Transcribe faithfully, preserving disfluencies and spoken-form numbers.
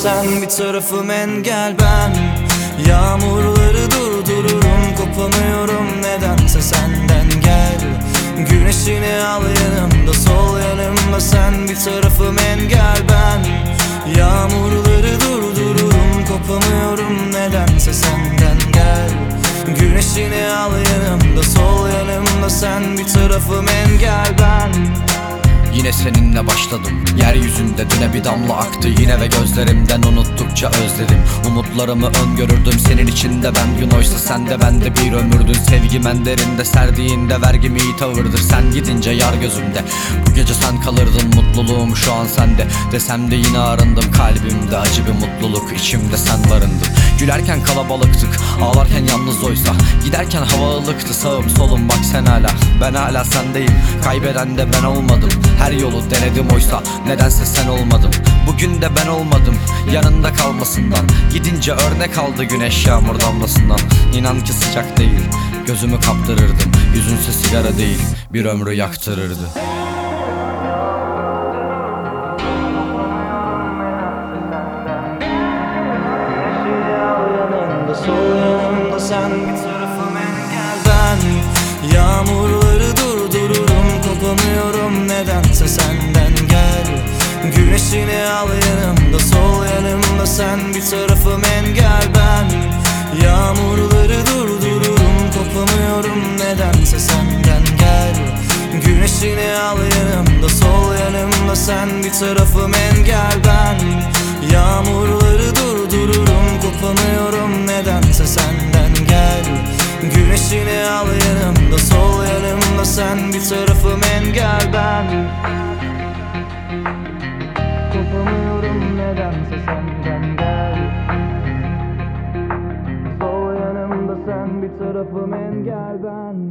sen, bir tarafım engel ben. Yağmurları durdururum, kopamıyorum nedense senden gel. Güneşini al yanımda, sol yanımda sen, bir tarafım engel ben. Yağmurları durdururum, kopamıyorum nedense senden gel. Güneşini al yanımda, sol yanımda sen, bir tarafım engel ben. Yine seninle başladım, yeryüzünde düne bir damla aktı yine ve gözlerimden unuttukça özledim. Umutlarımı öngörürdüm senin içinde ben gün, oysa sen de ben de bir ömürdün. Sevgim en derinde, serdiğinde vergim iyi tavırdır. Sen gidince yar gözümde, bu gece sen kalırdın, mutluluğum şu an sende. Desem de yine arındım, kalbimde acı bir mutluluk, içimde sen barındın. Gülerken kalabalıktık, ağlarken yalnız oysa. Giderken hava ılıktı, sağım solum bak sen hala. Ben hala sendeyim, kaybeden de ben olmadım. Her yolu denedim oysa nedense sen olmadım. Bugün de ben olmadım, yanında kalmasından. Gidince örnek aldı güneş yağmur damlasından. İnan ki sıcak değil, gözümü kaptırırdım. Yüzünse sigara değil, bir ömrü yaktırırdı. Sol yanımda sen, bir tarafım engel ben. Yağmurları durdururum, kopamıyorum nedense senden gel. Güneşini al yanımda, sol yanımda sen, bir tarafım engel ben. Yağmurları durdururum, kopamıyorum nedense senden gel. Güneşini al yanımda, sol yanımda sen, bir tarafım engel ben. Yağmurları durdururum, kopamıyorum nedense senden gel. Güneşini al yanımda, sol yanımda sen, bir tarafım engel ben. Kopamıyorum nedense senden gel. Sol yanımda sen, bir tarafım engel ben.